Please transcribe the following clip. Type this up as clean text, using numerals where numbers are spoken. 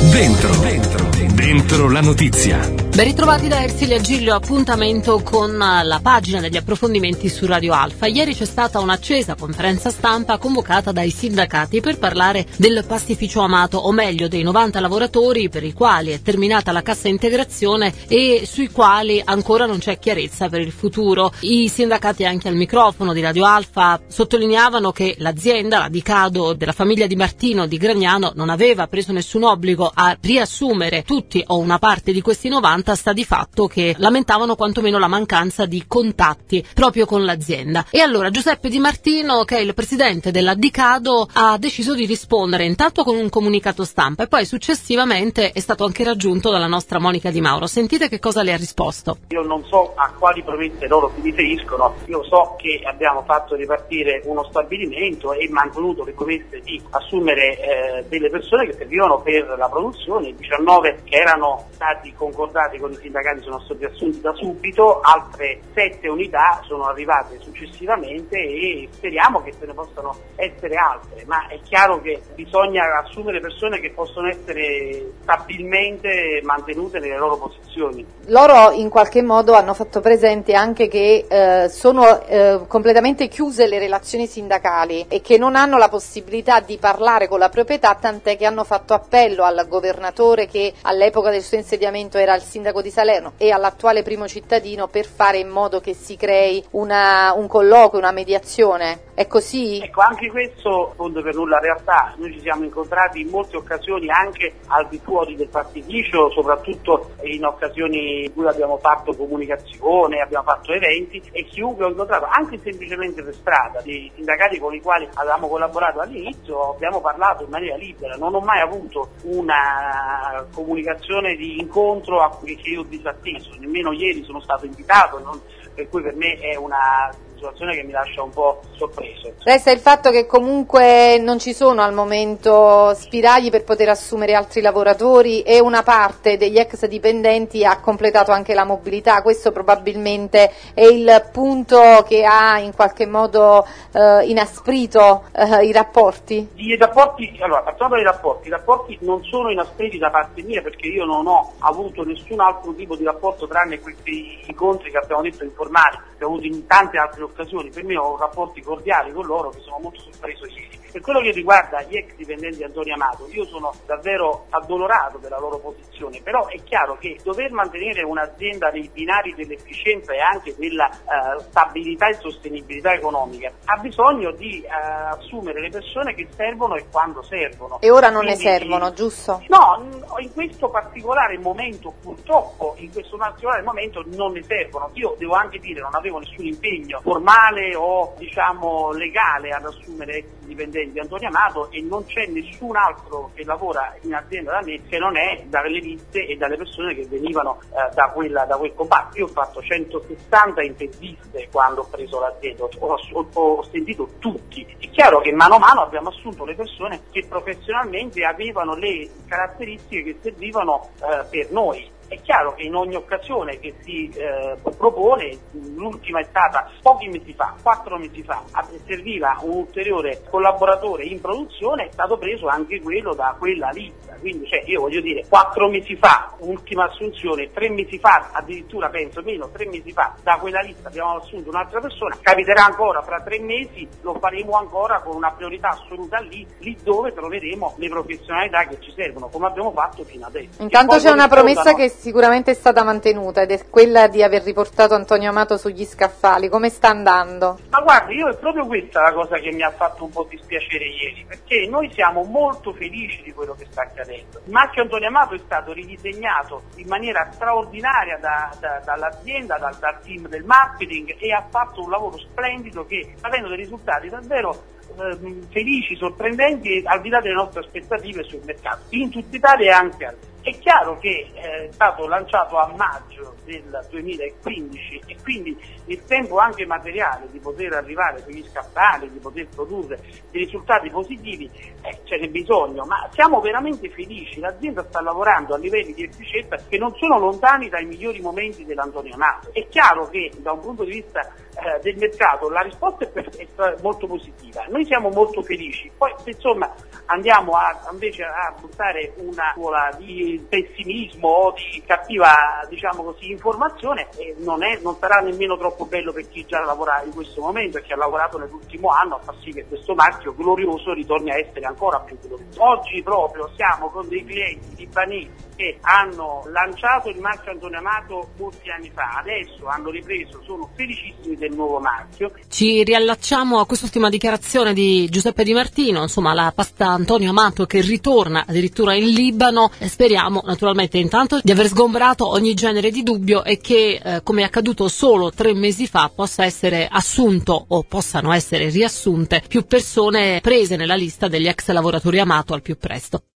Dentro la notizia. Ben ritrovati da Ersilia Giglio, appuntamento con la pagina degli approfondimenti su Radio Alfa. Ieri c'è stata un'accesa conferenza stampa convocata dai sindacati per parlare del pastificio Amato, o meglio dei 90 lavoratori per i quali è terminata la cassa integrazione e sui quali ancora non c'è chiarezza per il futuro. I sindacati, anche al microfono di Radio Alfa, sottolineavano che l'azienda, la Dicado della famiglia Di Martino di Gragnano, non aveva preso nessun obbligo a riassumere tutti o una parte di questi 90, sta di fatto che lamentavano quantomeno la mancanza di contatti proprio con l'azienda. E allora Giuseppe Di Martino, che è il presidente della Dicado, ha deciso di rispondere intanto con un comunicato stampa e poi successivamente è stato anche raggiunto dalla nostra Monica Di Mauro. Sentite che cosa le ha risposto. Io non so a quali promesse loro si riferiscono, io so che abbiamo fatto ripartire uno stabilimento e mantenuto le promesse di assumere delle persone che servivano per la produzione. I 19 che erano stati concordati con i sindacati sono stati assunti da subito, altre 7 unità sono arrivate successivamente e speriamo che ce ne possano essere altre, ma è chiaro che bisogna assumere persone che possono essere stabilmente mantenute nelle loro posizioni. Loro in qualche modo hanno fatto presente anche che sono completamente chiuse le relazioni sindacali e che non hanno la possibilità di parlare con la proprietà, tant'è che hanno fatto appello al governatore, che all'epoca del suo insediamento era il sindaco di Salerno, e all'attuale primo cittadino, per fare in modo che si crei un colloquio, una mediazione. È così? Ecco, anche questo fondo per nulla realtà. Noi ci siamo incontrati in molte occasioni anche al di fuori del pastificio, soprattutto in occasioni in cui abbiamo fatto comunicazione, abbiamo fatto eventi, e chiunque ho incontrato, anche semplicemente per strada, dei sindacati con i quali avevamo collaborato all'inizio, abbiamo parlato in maniera libera. Non ho mai avuto una comunicazione di incontro a cui io ho disatteso, nemmeno ieri sono stato invitato, per cui per me è una situazione che mi lascia un po' sorpreso. Resta il fatto che comunque non ci sono al momento spiragli per poter assumere altri lavoratori e una parte degli ex dipendenti ha completato anche la mobilità. Questo probabilmente è il punto che ha in qualche modo inasprito i rapporti? Allora, partiamo dai rapporti. I rapporti non sono inaspriti da parte mia, perché io non ho avuto nessun altro tipo di rapporto tranne questi incontri che abbiamo detto informali, che ho avuto in tante altre occasioni. Per me ho rapporti cordiali con loro, che sono molto sorpreso ieri. Per quello che riguarda gli ex dipendenti di Antonio Amato, io sono davvero addolorato della loro posizione, però è chiaro che dover mantenere un'azienda nei binari dell'efficienza e anche della stabilità e sostenibilità economica ha bisogno di assumere le persone che servono e quando servono. E ora non ne servono, giusto? No, in questo particolare momento, purtroppo, in questo particolare momento non ne servono. Io devo anche dire, non avevo nessun impegno formale o legale ad assumere ex dipendenti di Antonio Amato, e non c'è nessun altro che lavora in azienda da me che non è dalle liste e dalle persone che venivano da quel comparto. Io ho fatto 160 interviste quando ho preso l'azienda, ho sentito tutti. È chiaro che mano a mano abbiamo assunto le persone che professionalmente avevano le caratteristiche che servivano per noi. È chiaro che in ogni occasione che si propone, l'ultima è stata pochi mesi fa, 4 mesi fa, serviva un ulteriore collaboratore in produzione, è stato preso anche quello da quella lista. Quindi io voglio dire, 4 mesi fa, ultima assunzione, 3 mesi fa, addirittura penso meno, 3 mesi fa, da quella lista abbiamo assunto un'altra persona, capiterà ancora fra 3 mesi, lo faremo ancora con una priorità assoluta lì dove troveremo le professionalità che ci servono, come abbiamo fatto fino adesso. Intanto c'è una promessa che sicuramente è stata mantenuta, ed è quella di aver riportato Antonio Amato sugli scaffali. Come sta andando? Ma guardi, è proprio questa la cosa che mi ha fatto un po' dispiacere ieri, perché noi siamo molto felici di quello che sta accadendo. Il marchio Antonio Amato è stato ridisegnato in maniera straordinaria dall'azienda, dal team del marketing, e ha fatto un lavoro splendido che sta avendo dei risultati davvero felici, sorprendenti, al di là delle nostre aspettative sul mercato, in tutta Italia e anche all'estero. È chiaro che è stato lanciato a maggio del 2015 e quindi il tempo anche materiale di poter arrivare sugli scaffali, di poter produrre dei risultati positivi, ce n'è bisogno, ma siamo veramente felici. L'azienda sta lavorando a livelli di efficienza che non sono lontani dai migliori momenti dell'Antonio Amato. È chiaro che da un punto di vista del mercato, la risposta è molto positiva. Noi siamo molto felici. Poi se insomma andiamo invece a buttare una scuola di pessimismo o di cattiva, diciamo così, informazione, non sarà nemmeno troppo bello per chi già lavora in questo momento e che ha lavorato nell'ultimo anno a far sì che questo marchio glorioso ritorni a essere ancora più glorioso. Oggi proprio siamo con dei clienti libanesi che hanno lanciato il marchio Antonio Amato molti anni fa, adesso hanno ripreso, sono felicissimi del nuovo marchio. Ci riallacciamo a quest'ultima dichiarazione di Giuseppe Di Martino, insomma la pasta Antonio Amato che ritorna addirittura in Libano, e speriamo naturalmente intanto di aver sgombrato ogni genere di dubbio e che come è accaduto solo 3 mesi fa possa essere assunto o possano essere riassunte più persone prese nella lista degli ex lavoratori Amato al più presto.